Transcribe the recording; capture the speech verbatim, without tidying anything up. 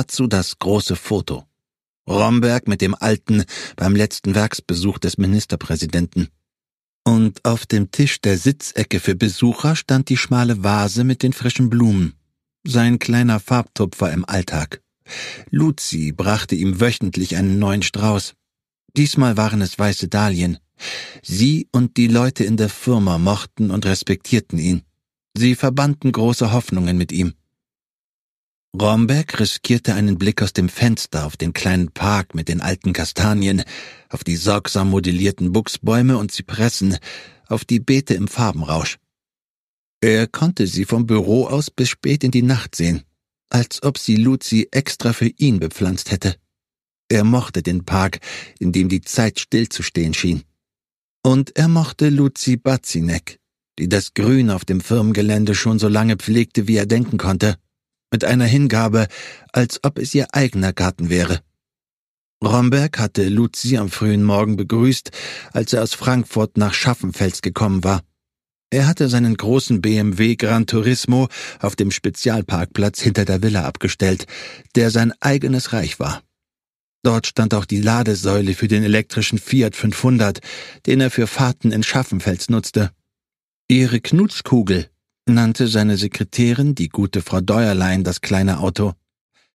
dazu das große Foto. Romberg mit dem Alten beim letzten Werksbesuch des Ministerpräsidenten. Und auf dem Tisch der Sitzecke für Besucher stand die schmale Vase mit den frischen Blumen. Sein kleiner Farbtupfer im Alltag. Luzi brachte ihm wöchentlich einen neuen Strauß. Diesmal waren es weiße Dahlien. Sie und die Leute in der Firma mochten und respektierten ihn. Sie verbanden große Hoffnungen mit ihm. Romberg riskierte einen Blick aus dem Fenster auf den kleinen Park mit den alten Kastanien, auf die sorgsam modellierten Buchsbäume und Zypressen, auf die Beete im Farbenrausch. Er konnte sie vom Büro aus bis spät in die Nacht sehen, als ob sie Luzi extra für ihn bepflanzt hätte. Er mochte den Park, in dem die Zeit stillzustehen schien. Und er mochte Luzi Bazinek, die das Grün auf dem Firmengelände schon so lange pflegte, wie er denken konnte, mit einer Hingabe, als ob es ihr eigener Garten wäre. Romberg hatte Luzi am frühen Morgen begrüßt, als er aus Frankfurt nach Schaffenfels gekommen war. Er hatte seinen großen B M W Gran Turismo auf dem Spezialparkplatz hinter der Villa abgestellt, der sein eigenes Reich war. Dort stand auch die Ladesäule für den elektrischen Fiat fünfhundert, den er für Fahrten in Schaffenfels nutzte. Ihre Knutskugel nannte seine Sekretärin, die gute Frau Deuerlein, das kleine Auto.